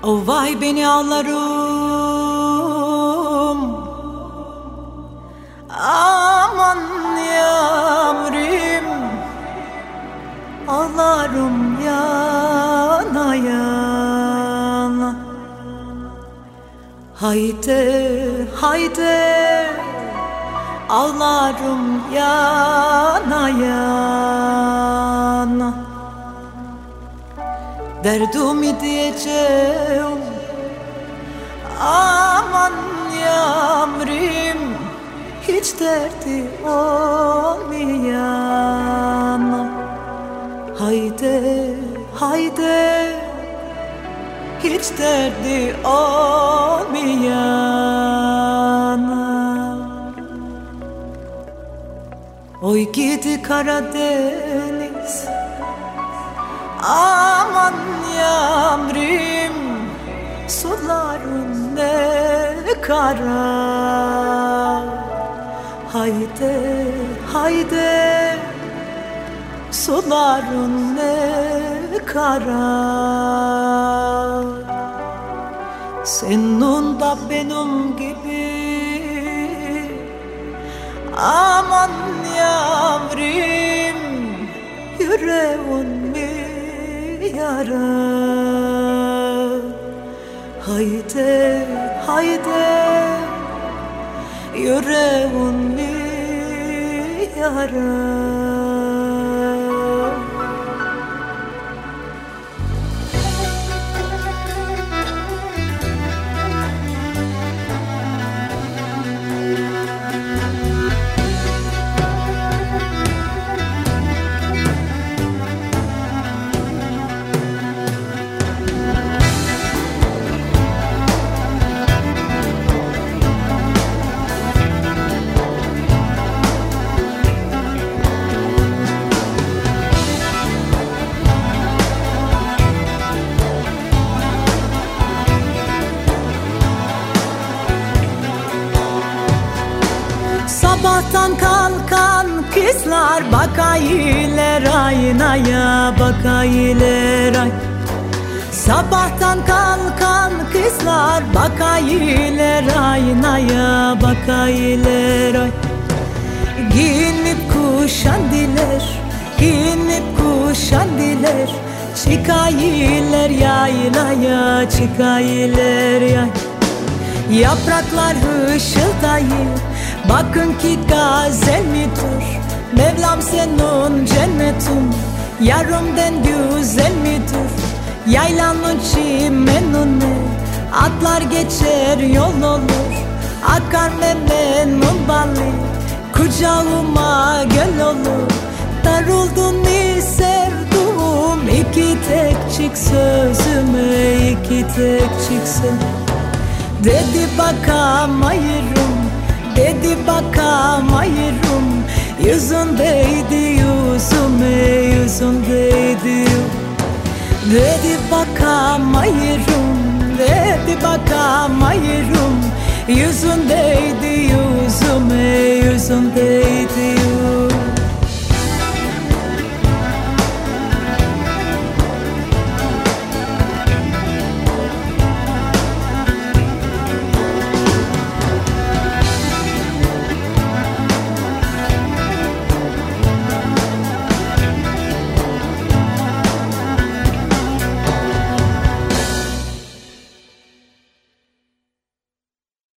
O vay beni ağlarım, aman yavrum, ağlarım yana yana. Haydi haydi, ağlarım yana yana. Derdimi diyeceğim, aman yavrum, hiç derdi olmayana. Haydi haydi, hiç derdi olmayana. Oy gidi Karadeniz, aman yavrum, suların ne kara. Haydi haydi, suların ne kara. Senin da benim gibi, aman yavrum, yüreğin mi yara. Haydi haydi, yüreğin mi yara. Sabahtan kalkan kızlar bakaylar aynaya, bakaylar ay. Sabahtan kalkan kızlar bakaylar aynaya, bakaylar ay. Giyinip kuşandiler, giyinip kuşandiler, çıkaylar yaylaya, çıkaylar yay. Yapraklar hışıldayır, bakın ki gazel midir? Mevlam senin cennetin, yarımden güzel midir? Yaylanın çimenine atlar geçer yol olur. Akar memnun balı, kucağıma göl olur. Daruldun mi sevduğum, iki tek çık sözüme, iki tek çıksın. Dedi bakamayırım, dedi bakamayırım, yüzündeydi yüzüme, yüzündeydi. Dedi bakamayırım, dedi bakamayırım, yüzündeydi yüzüme, yüzündeydi.